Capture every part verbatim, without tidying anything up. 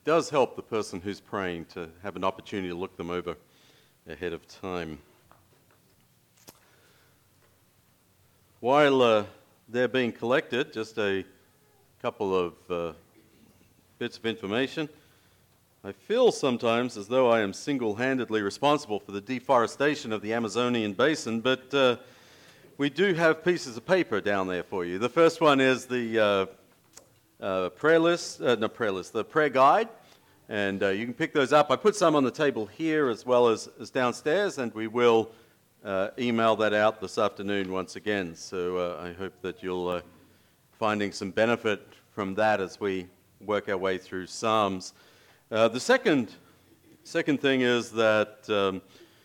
does help the person who's praying to have an opportunity to look them over ahead of time. While uh, they're being collected, just a couple of uh, bits of information. I feel sometimes as though I am single-handedly responsible for the deforestation of the Amazonian basin, but uh, we do have pieces of paper down there for you. The first one is the uh, uh, prayer list, uh, no prayer list, the prayer guide, and uh, you can pick those up. I put some on the table here as well as, as downstairs, and we will uh, email that out this afternoon once again. So uh, I hope that you'll uh, finding some benefit from that as we work our way through Psalms. Uh, the second second thing is that um,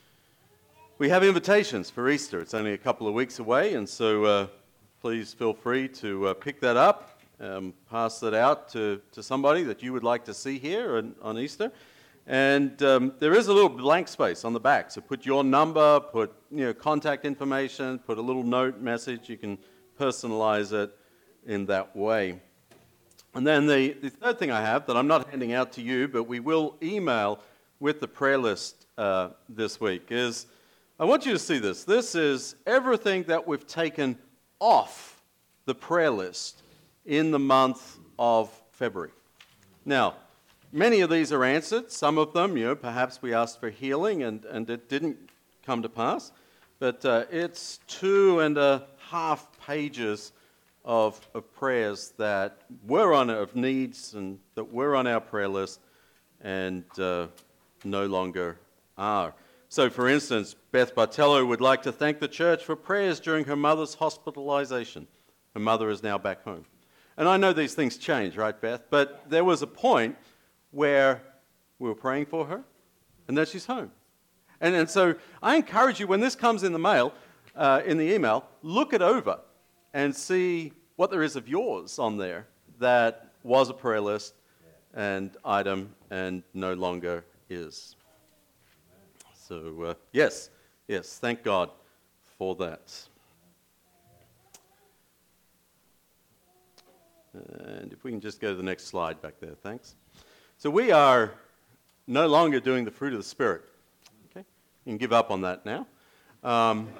we have invitations for Easter. It's only a couple of weeks away, and so uh, please feel free to uh, pick that up, um, pass that out to, to somebody that you would like to see here on, on Easter. And um, there is a little blank space on the back, so put your number, put you know contact information, put a little note message. You can personalize it in that way. And then the, the third thing I have that I'm not handing out to you, but we will email with the prayer list uh, this week, is I want you to see this. This is everything that we've taken off the prayer list in the month of February. Now, many of these are answered. Some of them, you know, perhaps we asked for healing and, and it didn't come to pass. But uh, it's two and a half pages Of, of prayers that were on, of needs and that were on our prayer list and uh, no longer are. So, for instance, Beth Bartello would like to thank the church for prayers during her mother's hospitalization. Her mother is now back home. And I know these things change, right, Beth? But there was a point where we were praying for her and then she's home. And, and so I encourage you, when this comes in the mail, uh, in the email, look it over and see what there is of yours on there that was a prayer list and item and no longer is. So, uh, yes, yes, thank God for that. And if we can just go to the next slide back there, thanks. So we are no longer doing the fruit of the Spirit. Okay, you can give up on that now. Um,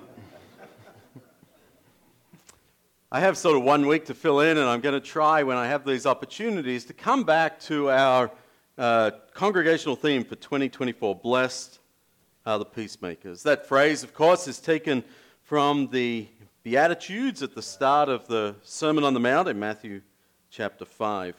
I have sort of one week to fill in, and I'm going to try, when I have these opportunities, to come back to our uh, congregational theme for twenty twenty-four, Blessed are the Peacemakers. That phrase, of course, is taken from the Beatitudes at the start of the Sermon on the Mount in Matthew chapter five.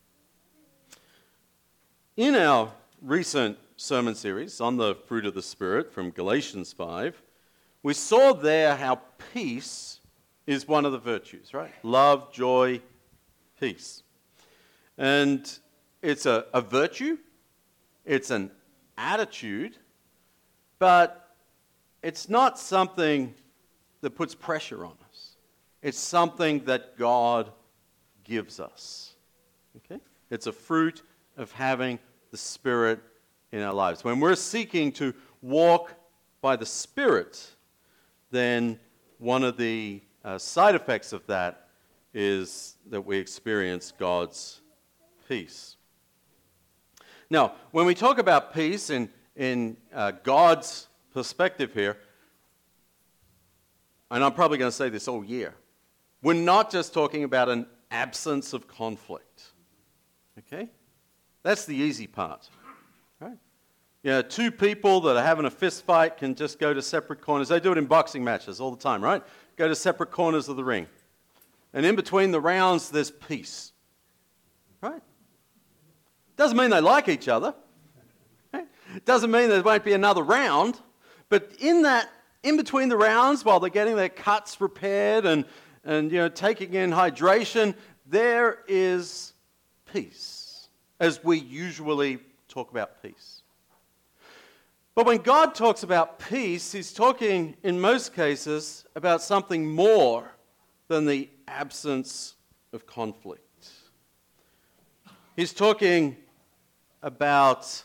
In our recent sermon series on the fruit of the Spirit from Galatians five, we saw there how peace is one of the virtues, right? Love, joy, peace. And it's a, a virtue, it's an attitude, but it's not something that puts pressure on us. It's something that God gives us. Okay? It's a fruit of having the Spirit in our lives. When we're seeking to walk by the Spirit, then one of the Uh, side effects of that is that we experience God's peace. Now, when we talk about peace in, in uh, God's perspective here, and I'm probably going to say this all year, we're not just talking about an absence of conflict. Okay? That's the easy part. Right? You know, two people that are having a fist fight can just go to separate corners. They do it in boxing matches all the time, right? Go to separate corners of the ring. And in between the rounds, there's peace. Right? Doesn't mean they like each other. Right? Doesn't mean there won't be another round. But in that, in between the rounds, while they're getting their cuts repaired and, and you know, taking in hydration, there is peace, as we usually talk about peace. But when God talks about peace, he's talking, in most cases, about something more than the absence of conflict. He's talking about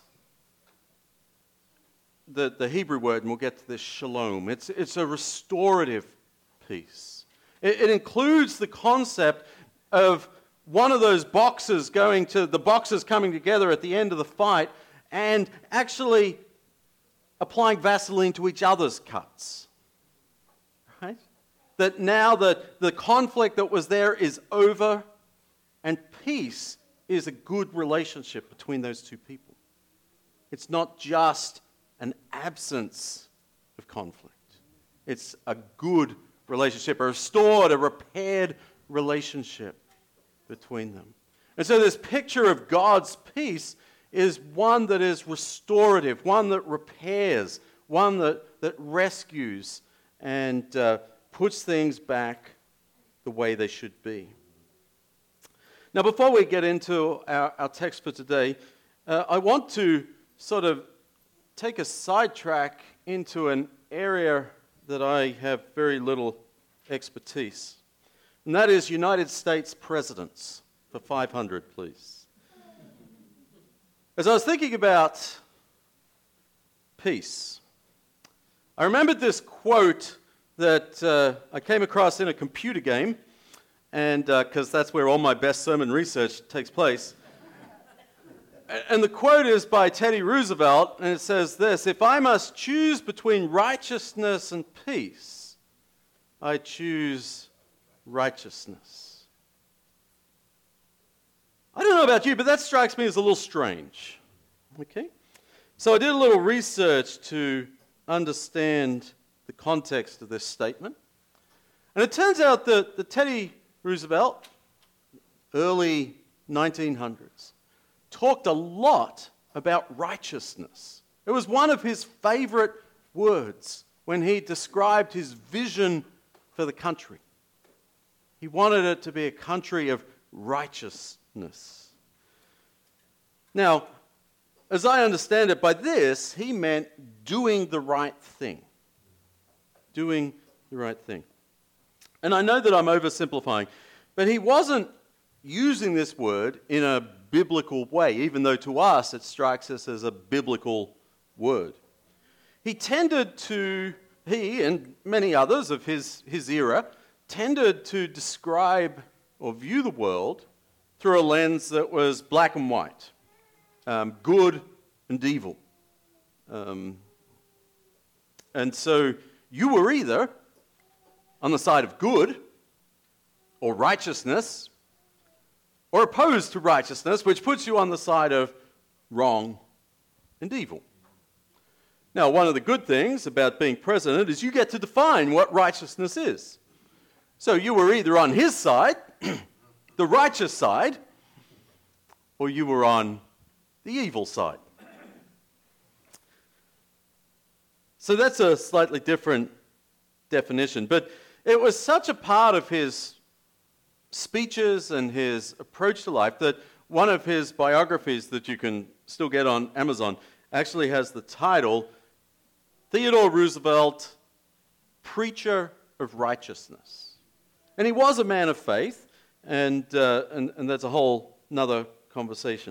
the, the Hebrew word, and we'll get to this, shalom. It's, it's a restorative peace. It, it includes the concept of one of those boxers going to, the boxers coming together at the end of the fight and actually applying Vaseline to each other's cuts. Right? That now the, the conflict that was there is over, and peace is a good relationship between those two people. It's not just an absence of conflict. It's a good relationship, a restored, a repaired relationship between them. And so this picture of God's peace is one that is restorative, one that repairs, one that, that rescues and uh, puts things back the way they should be. Now, before we get into our, our text for today, uh, I want to sort of take a sidetrack into an area that I have very little expertise. And that is United States presidents. For five hundred, please. As I was thinking about peace, I remembered this quote that uh, I came across in a computer game, and because uh, that's where all my best sermon research takes place. And the quote is by Teddy Roosevelt, and it says this: "If I must choose between righteousness and peace, I choose righteousness." I don't know about you, but that strikes me as a little strange. Okay? So I did a little research to understand the context of this statement. And it turns out that, that Teddy Roosevelt, early nineteen hundreds, talked a lot about righteousness. It was one of his favorite words when he described his vision for the country. He wanted it to be a country of righteousness. Now, as I understand it, by this, he meant doing the right thing. Doing the right thing. And I know that I'm oversimplifying, but he wasn't using this word in a biblical way, even though to us it strikes us as a biblical word. He tended to, he and many others of his, his era, tended to describe or view the world through a lens that was black and white, um, good and evil. Um, and so you were either on the side of good or righteousness, or opposed to righteousness, which puts you on the side of wrong and evil. Now, one of the good things about being president is you get to define what righteousness is. So you were either on his side, the righteous side, or you were on the evil side. So that's a slightly different definition, but it was such a part of his speeches and his approach to life that one of his biographies that you can still get on Amazon actually has the title, Theodore Roosevelt, Preacher of Righteousness. And he was a man of faith, and, uh, and, and that's a whole another conversation.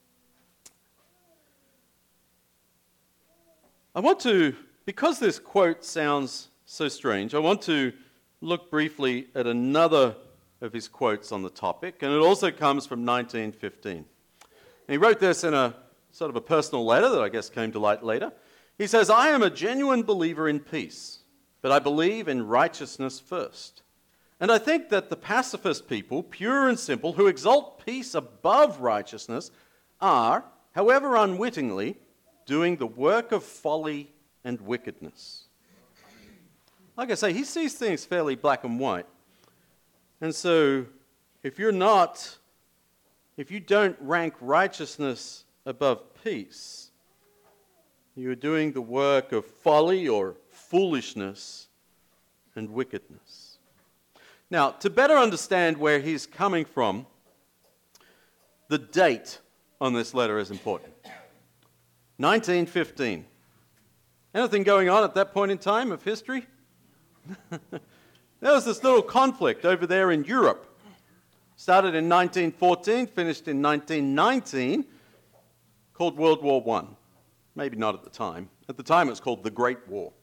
I want to, because this quote sounds so strange, I want to look briefly at another of his quotes on the topic, and it also comes from nineteen fifteen. And he wrote this in a sort of a personal letter that I guess came to light later. He says, "I am a genuine believer in peace, but I believe in righteousness first. And I think that the pacifist people, pure and simple, who exalt peace above righteousness, are, however unwittingly, doing the work of folly and wickedness." Like I say, he sees things fairly black and white. And so, if you're not, if you don't rank righteousness above peace, you're doing the work of folly or foolishness and wickedness. Now, to better understand where he's coming from, the date on this letter is important. nineteen fifteen. Anything going on at that point in time of history? There was this little conflict over there in Europe. Started in nineteen fourteen, finished in nineteen nineteen, called World War One. Maybe not at the time. At the time it was called the Great War.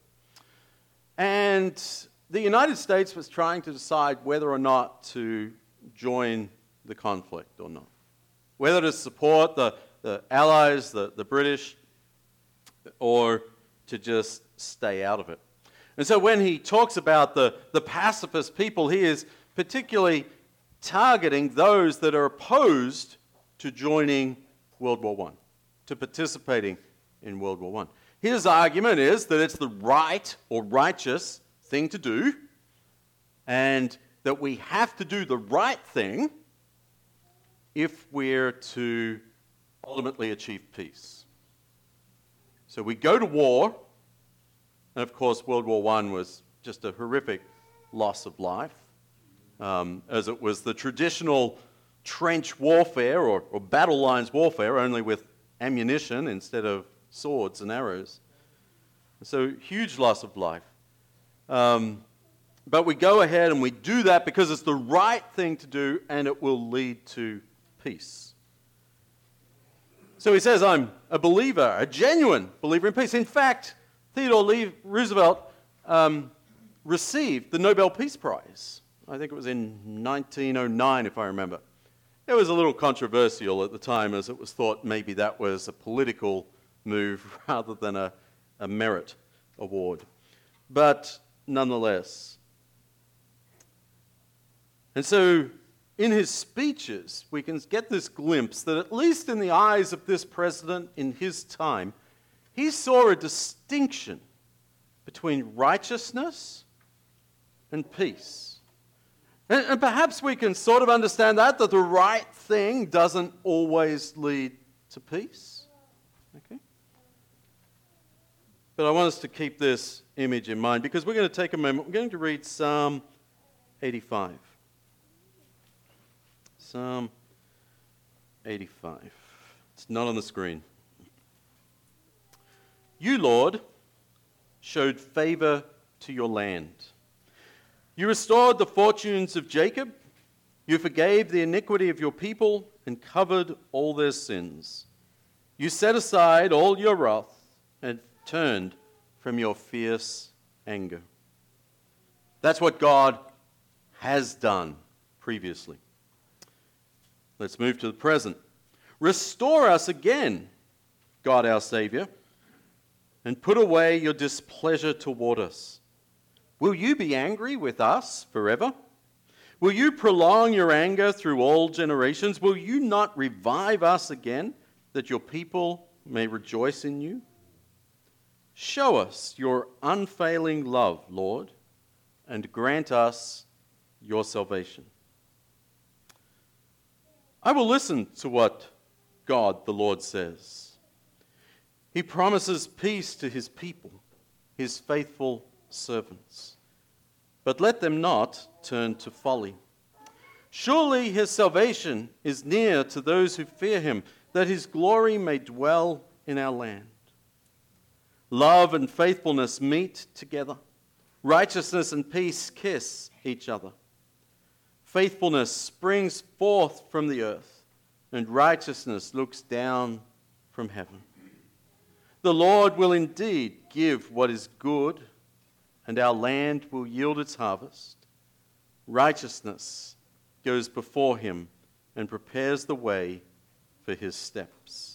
And the United States was trying to decide whether or not to join the conflict or not. Whether to support the, the Allies, the, the British, or to just stay out of it. And so when he talks about the, the pacifist people, he is particularly targeting those that are opposed to joining World War One, to participating in World War One. His argument is that it's the right or righteous thing to do, and that we have to do the right thing if we're to ultimately achieve peace. So we go to war, and of course World War One was just a horrific loss of life, um, as it was the traditional trench warfare or, or battle lines warfare, only with ammunition instead of swords and arrows. So huge loss of life. Um, but we go ahead and we do that because it's the right thing to do, and it will lead to peace. So he says, I'm a believer, a genuine believer in peace. In fact, Theodore Lee Roosevelt um, received the Nobel Peace Prize. I think it was in nineteen oh nine, if I remember. It was a little controversial at the time, as it was thought maybe that was a political move rather than a, a merit award. But nonetheless. And so in his speeches, we can get this glimpse that at least in the eyes of this president in his time, he saw a distinction between righteousness and peace. And, and perhaps we can sort of understand that, that the right thing doesn't always lead to peace. Okay? But I want us to keep this image in mind, because we're going to take a moment. We're going to read Psalm eighty-five. Psalm eighty-five. It's not on the screen. You, Lord, showed favor to your land. You restored the fortunes of Jacob. You forgave the iniquity of your people and covered all their sins. You set aside all your wrath and turned from your fierce anger. That's what God has done previously. Let's move to the present. Restore us again, God our Savior, and put away your displeasure toward us. Will you be angry with us forever? Will you prolong your anger through all generations? Will you not revive us again, that your people may rejoice in you? Show us your unfailing love, Lord, and grant us your salvation. I will listen to what God the Lord says. He promises peace to his people, his faithful servants. But let them not turn to folly. Surely his salvation is near to those who fear him, that his glory may dwell in our land. Love and faithfulness meet together. Righteousness and peace kiss each other. Faithfulness springs forth from the earth, and righteousness looks down from heaven. The Lord will indeed give what is good, and our land will yield its harvest. Righteousness goes before him and prepares the way for his steps.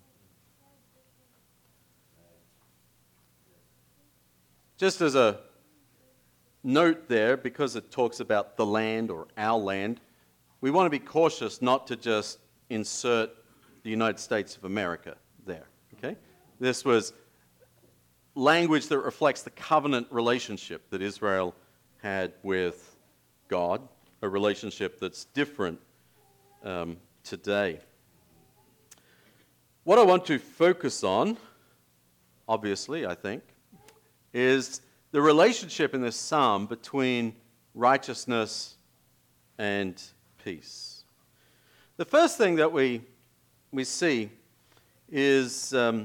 Just as a note there, because it talks about the land or our land, we want to be cautious not to just insert the United States of America there, okay? This was language that reflects the covenant relationship that Israel had with God, a relationship that's different um, today. What I want to focus on, obviously, I think, is the relationship in this psalm between righteousness and peace. The first thing that we, we see is... Um,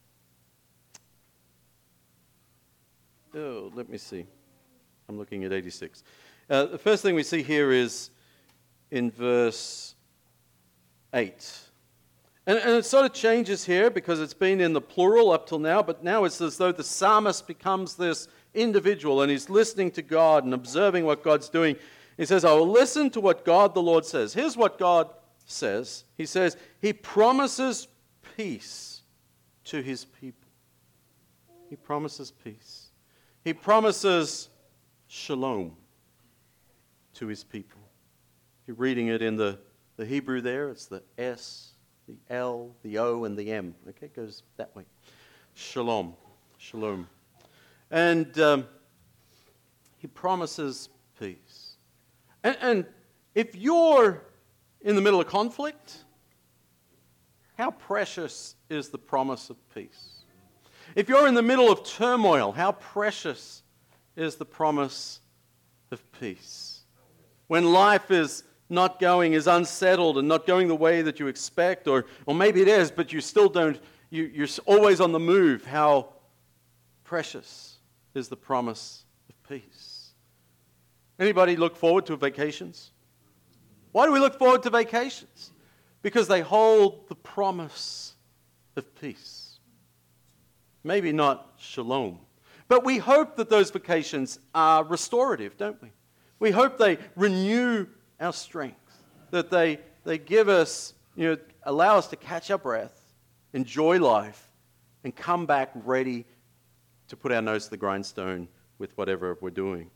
Oh, let me see. I'm looking at eighty-six. Uh, the first thing we see here is in verse eight. And, and it sort of changes here because it's been in the plural up till now, but now it's as though the psalmist becomes this individual and he's listening to God and observing what God's doing. He says, I will listen to what God the Lord says. Here's what God says. He says, He promises peace to His people. He promises peace. He promises shalom to His people. You're reading it in the, the Hebrew there. It's the S, the L, the O, and the M. Okay, it goes that way. Shalom. Shalom. And um, He promises peace. And, and if you're in the middle of conflict, how precious is the promise of peace? If you're in the middle of turmoil, how precious is the promise of peace? When life is not going, is unsettled and not going the way that you expect, or, or maybe it is, but you still don't, you, you're always on the move, how precious is the promise of peace? Anybody look forward to vacations? Why do we look forward to vacations? Because they hold the promise of peace. Maybe not shalom, but we hope that those vacations are restorative, don't we? We hope they renew our strength, that they, they give us, you know, allow us to catch our breath, enjoy life, and come back ready to put our nose to the grindstone with whatever we're doing.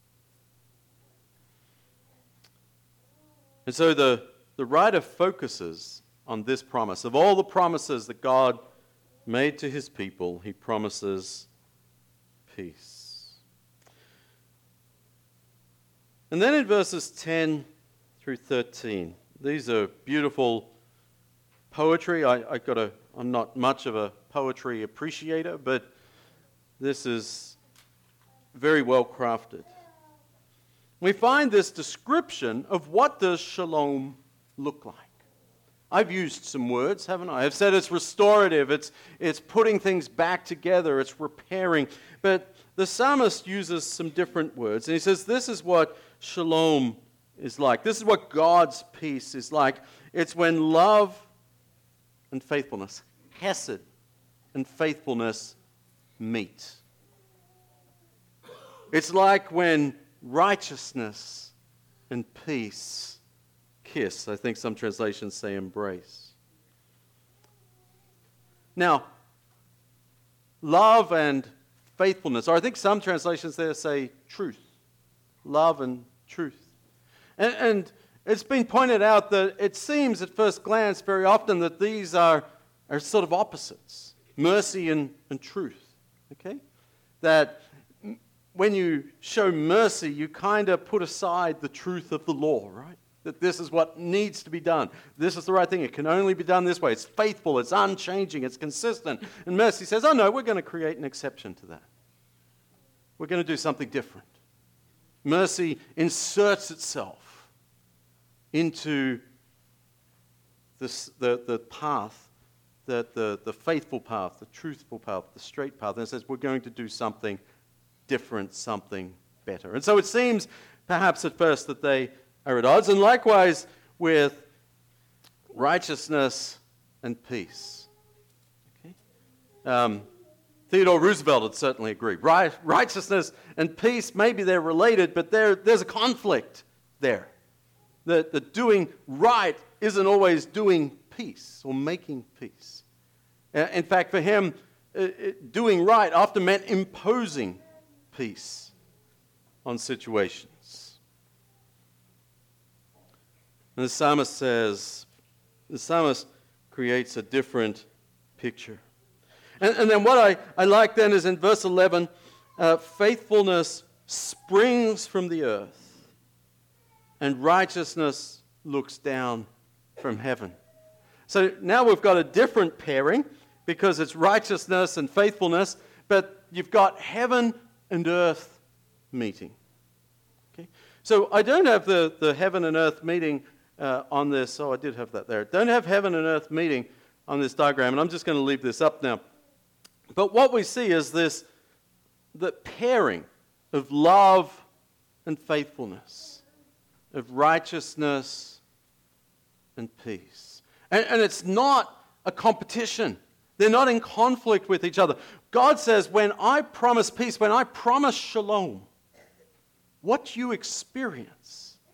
And so the, the writer focuses on this promise. Of all the promises that God made to His people, He promises peace. And then in verses ten through thirteen, these are beautiful poetry. I, I got a, I'm not much of a poetry appreciator, but this is very well crafted. We find this description of what does shalom look like. I've used some words, haven't I? I've said it's restorative, it's, it's putting things back together, it's repairing. But the psalmist uses some different words. And he says, this is what shalom is like. This is what God's peace is like. It's when love and faithfulness, hesed and faithfulness meet. It's like when righteousness and peace kiss. I think some translations say embrace. Now, love and faithfulness, or I think some translations there say truth. Love and truth. And, and it's been pointed out that it seems at first glance very often that these are, are sort of opposites. Mercy and, and truth. Okay? That when you show mercy, you kind of put aside the truth of the law, right? That this is what needs to be done. This is the right thing. It can only be done this way. It's faithful, it's unchanging, it's consistent. And mercy says, oh no, we're going to create an exception to that. We're going to do something different. Mercy inserts itself into this, the, the path, the, the, the faithful path, the truthful path, the straight path. And it says, we're going to do something different, something better. And so it seems perhaps at first that they are at odds, and likewise with righteousness and peace. Okay? Um, Theodore Roosevelt would certainly agree. Right, righteousness and peace, maybe they're related, but there's a conflict there. That the doing right isn't always doing peace or making peace. Uh, in fact, for him, uh, it, doing right often meant imposing peace on situations. And the psalmist says, the psalmist creates a different picture. And, and then what I, I like then is in verse eleven, uh, faithfulness springs from the earth, and righteousness looks down from heaven. So now we've got a different pairing, because it's righteousness and faithfulness, but you've got heaven and earth meeting. Okay? So I don't have the, the heaven and earth meeting Uh, on this. Oh, I did have that there. Don't have heaven and earth meeting on this diagram, and I'm just going to leave this up now. But what we see is this, the pairing of love and faithfulness, of righteousness and peace. And, and it's not a competition. They're not in conflict with each other. God says, when I promise peace, when I promise shalom, what you experience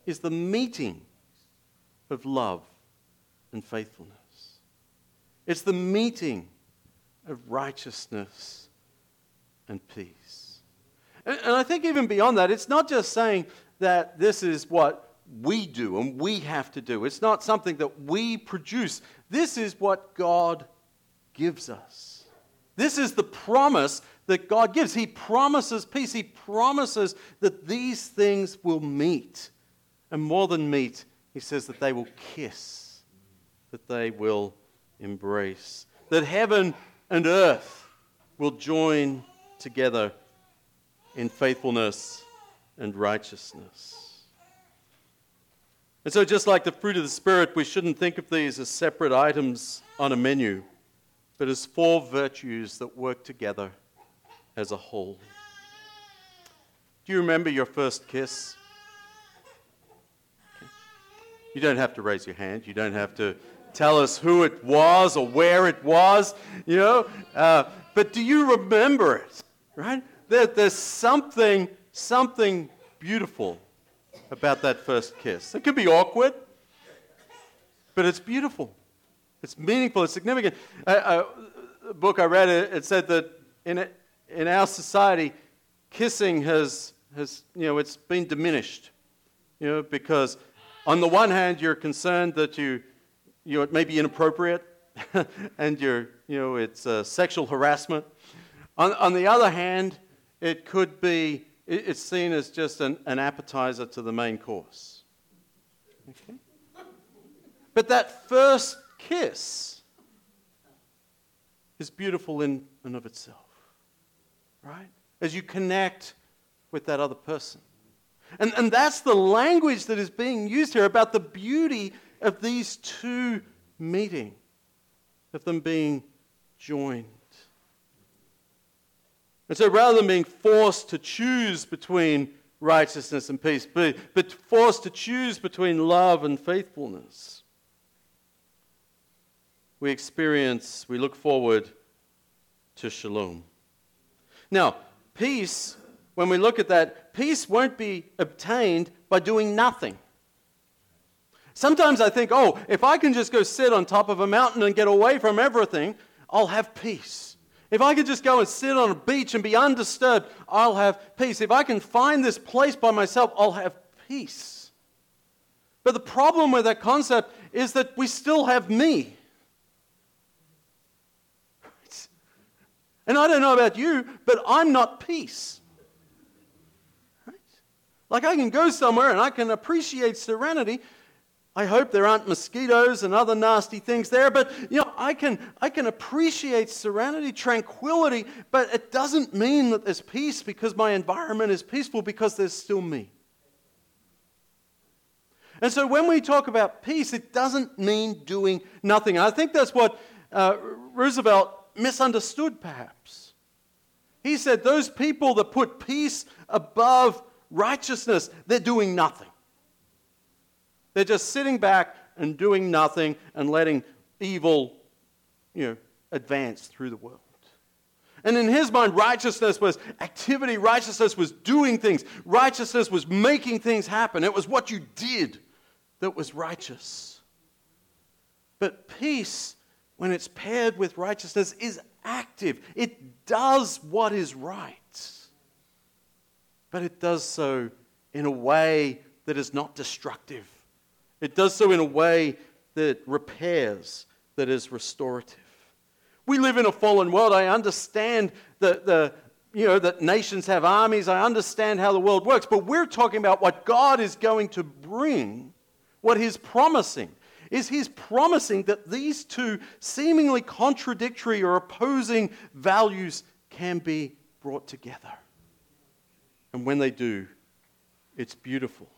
is the meeting of love and faithfulness. It's the meeting of righteousness and peace. And, and I think even beyond that, it's not just saying that this is what we do and we have to do. It's not something that we produce. This is what God gives us. This is the promise that God gives. He promises peace. He promises that these things will meet. And more than meet, he says that they will kiss, that they will embrace, that heaven and earth will join together in faithfulness and righteousness. And so just like the fruit of the Spirit, we shouldn't think of these as separate items on a menu, but as four virtues that work together as a whole. Do you remember your first kiss? Okay. You don't have to raise your hand. You don't have to tell us who it was or where it was, you know. Uh, but do you remember it, right? There, there's something, something beautiful about that first kiss. It could be awkward, but it's beautiful. It's meaningful. It's significant. A, a, a book I read, it, it said that in it, in our society, kissing has, has, you know, it's been diminished, you know, because on the one hand, you're concerned that you, you know, it may be inappropriate, and you're, you know, it's uh, sexual harassment. On, on the other hand, it could be, it, it's seen as just an, an appetizer to the main course. Okay? But that first kiss is beautiful in and of itself, right? As you connect with that other person. And, and that's the language that is being used here about the beauty of these two meeting, of them being joined. And so rather than being forced to choose between righteousness and peace, but, but forced to choose between love and faithfulness, we experience, we look forward to shalom. Now, peace, when we look at that, peace won't be obtained by doing nothing. Sometimes I think, oh, if I can just go sit on top of a mountain and get away from everything, I'll have peace. If I could just go and sit on a beach and be undisturbed, I'll have peace. If I can find this place by myself, I'll have peace. But the problem with that concept is that we still have me. And I don't know about you, but I'm not peace. Right? Like I can go somewhere and I can appreciate serenity. I hope there aren't mosquitoes and other nasty things there, but you know, I can I can appreciate serenity, tranquility, but it doesn't mean that there's peace because my environment is peaceful, because there's still me. And so when we talk about peace, it doesn't mean doing nothing. I think that's what uh, Roosevelt misunderstood, perhaps. He said those people that put peace above righteousness, they're doing nothing. They're just sitting back and doing nothing and letting evil, you know, advance through the world. And in his mind, righteousness was activity. Righteousness was doing things. Righteousness was making things happen. It was what you did that was righteous. But peace, when it's paired with righteousness, is active. It does what is right. But it does so in a way that is not destructive. It does so in a way that repairs, that is restorative. We live in a fallen world. I understand the, the, you know, that nations have armies. I understand how the world works. But we're talking about what God is going to bring, what He's promising. Is He's promising that these two seemingly contradictory or opposing values can be brought together. And when they do, it's beautiful.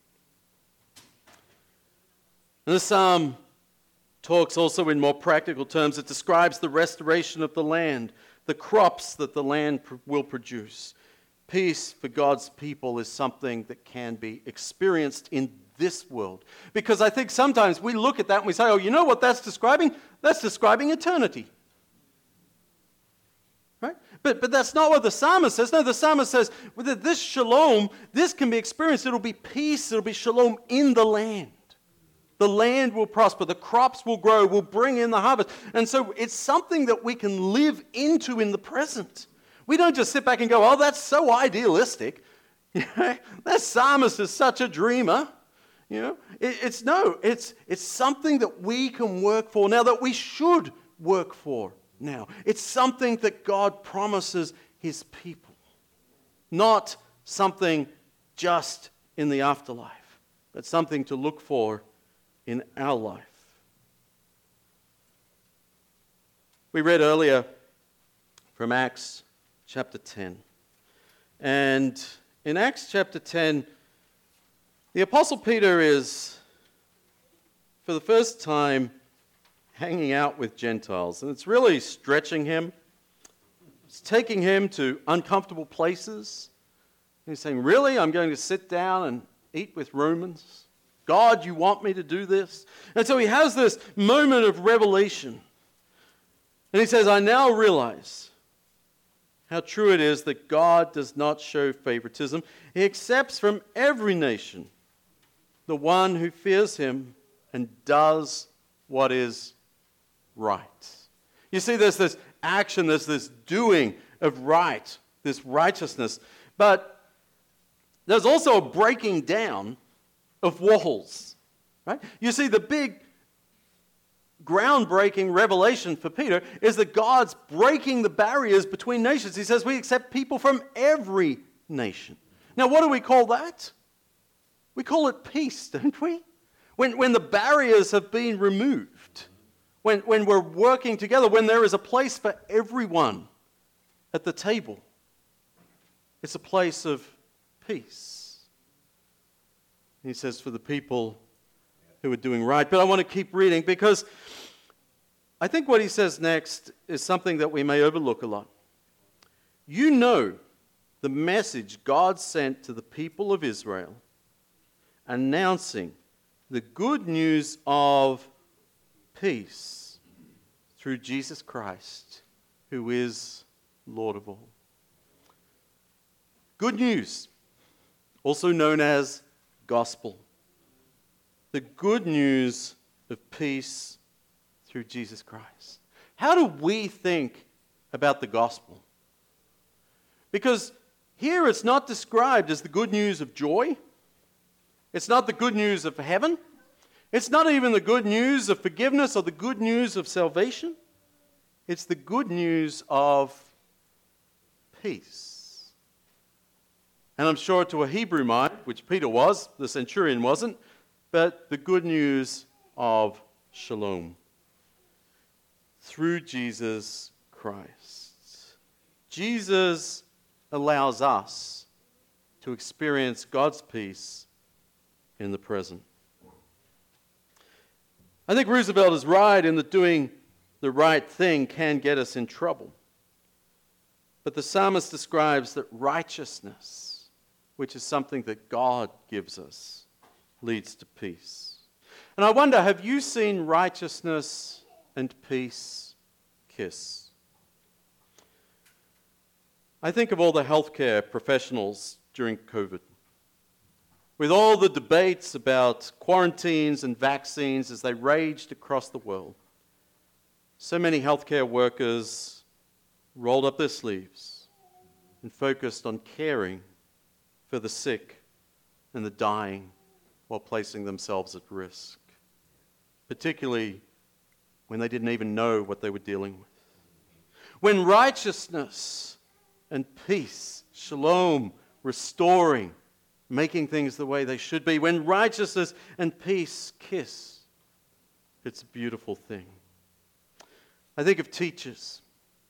And the psalm talks also in more practical terms. It describes the restoration of the land, the crops that the land pr- will produce. Peace for God's people is something that can be experienced in this world. Because I think sometimes we look at that and we say, oh, you know what that's describing? That's describing eternity. Right? But, but that's not what the psalmist says. No, the psalmist says that this shalom, this can be experienced. It'll be peace. It'll be shalom in the land. The land will prosper. The crops will grow. We'll bring in the harvest. And so it's something that we can live into in the present. We don't just sit back and go, oh, that's so idealistic. That psalmist is such a dreamer. You know, it, it's no, it's it's something that we can work for now, that we should work for now. It's something that God promises his people, not something just in the afterlife, but something to look for in our life. We read earlier from Acts chapter ten, and in Acts chapter ten, the Apostle Peter is, for the first time, hanging out with Gentiles. And it's really stretching him. It's taking him to uncomfortable places. And he's saying, really? I'm going to sit down and eat with Romans? God, you want me to do this? And so he has this moment of revelation. And he says, I now realize how true it is that God does not show favoritism. He accepts from every nation the one who fears him and does what is right. You see, there's this action, there's this doing of right, this righteousness. But there's also a breaking down of walls. Right? You see, the big groundbreaking revelation for Peter is that God's breaking the barriers between nations. He says we accept people from every nation. Now, what do we call that? We call it peace, don't we? When, when the barriers have been removed, when, when we're working together, when there is a place for everyone at the table, it's a place of peace. He says for the people who are doing right. But I want to keep reading because I think what he says next is something that we may overlook a lot. You know the message God sent to the people of Israel, announcing the good news of peace through Jesus Christ, who is Lord of all. Good news, also known as gospel. The good news of peace through Jesus Christ. How do we think about the gospel? Because here it's not described as the good news of joy. It's not the good news of heaven. It's not even the good news of forgiveness or the good news of salvation. It's the good news of peace. And I'm sure to a Hebrew mind, which Peter was, the centurion wasn't, but the good news of shalom through Jesus Christ. Jesus allows us to experience God's peace in the present. I think Roosevelt is right in that doing the right thing can get us in trouble. But the psalmist describes that righteousness, which is something that God gives us, leads to peace. And I wonder, have you seen righteousness and peace kiss? I think of all the healthcare professionals during COVID. With all the debates about quarantines and vaccines as they raged across the world, so many healthcare workers rolled up their sleeves and focused on caring for the sick and the dying while placing themselves at risk, particularly when they didn't even know what they were dealing with. When righteousness and peace, shalom, restoring, making things the way they should be, when righteousness and peace kiss, it's a beautiful thing. I think of teachers.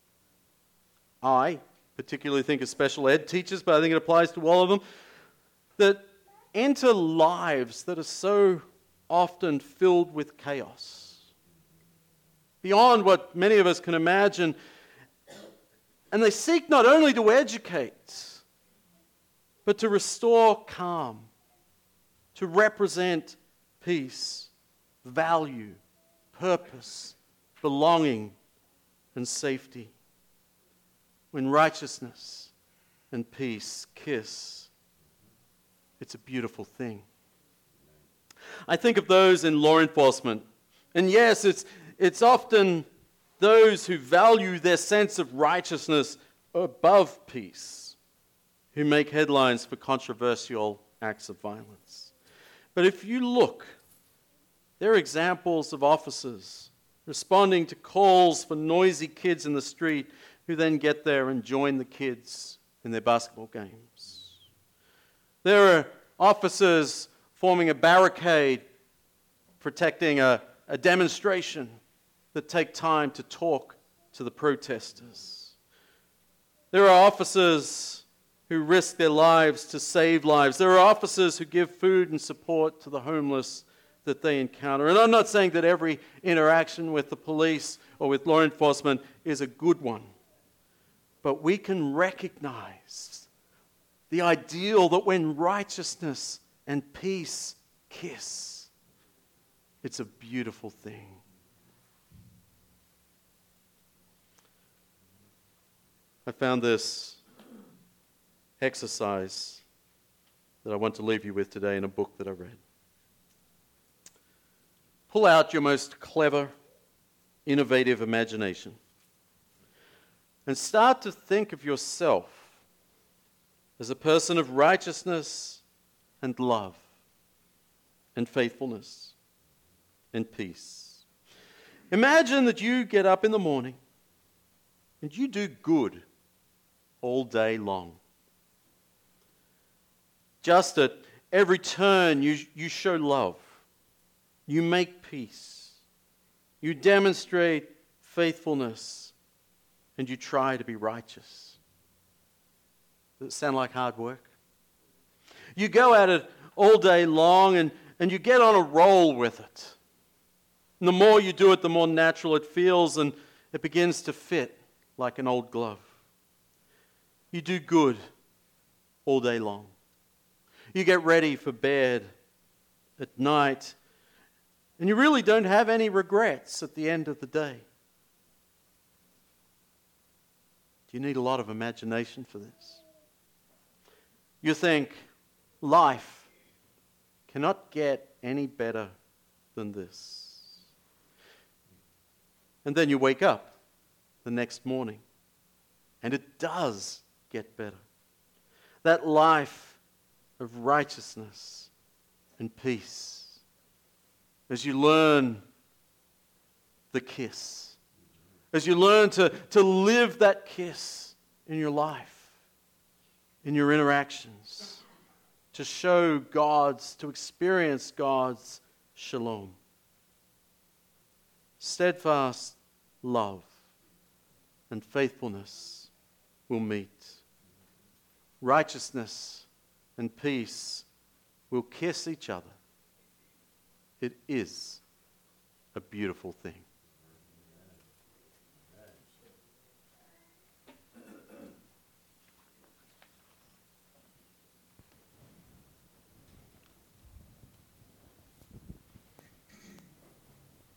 I particularly think of special ed teachers, but I think it applies to all of them, that enter lives that are so often filled with chaos, beyond what many of us can imagine. And they seek not only to educate, but to restore calm, to represent peace, value, purpose, belonging, and safety. when righteousness and peace kiss, it's a beautiful thing. I think of those in law enforcement. And yes, it's, it's often those who value their sense of righteousness above peace who make headlines for controversial acts of violence. But if you look, there are examples of officers responding to calls for noisy kids in the street who then get there and join the kids in their basketball games. There are officers forming a barricade protecting a, a demonstration that take time to talk to the protesters. There are officers who risk their lives to save lives. There are officers who give food and support to the homeless that they encounter. And I'm not saying that every interaction with the police or with law enforcement is a good one, but we can recognize the ideal that when righteousness and peace kiss, it's a beautiful thing. I found this exercise that I want to leave you with today in a book that I read. Pull out your most clever, innovative imagination and start to think of yourself as a person of righteousness and love and faithfulness and peace. Imagine that you get up in the morning and you do good all day long. Just at every turn, you, you show love. You make peace. You demonstrate faithfulness. And you try to be righteous. Does it sound like hard work? You go at it all day long and, and you get on a roll with it. And the more you do it, the more natural it feels and it begins to fit like an old glove. You do good all day long. You get ready for bed at night, and you really don't have any regrets at the end of the day. Do you need a lot of imagination for this? You think life cannot get any better than this. And then you wake up the next morning, and it does get better. That life of righteousness and peace, as you learn the kiss, as you learn to, to live that kiss in your life, in your interactions, to show God's, to experience God's shalom. Steadfast love and faithfulness will meet. Righteousness and peace will kiss each other. It is a beautiful thing.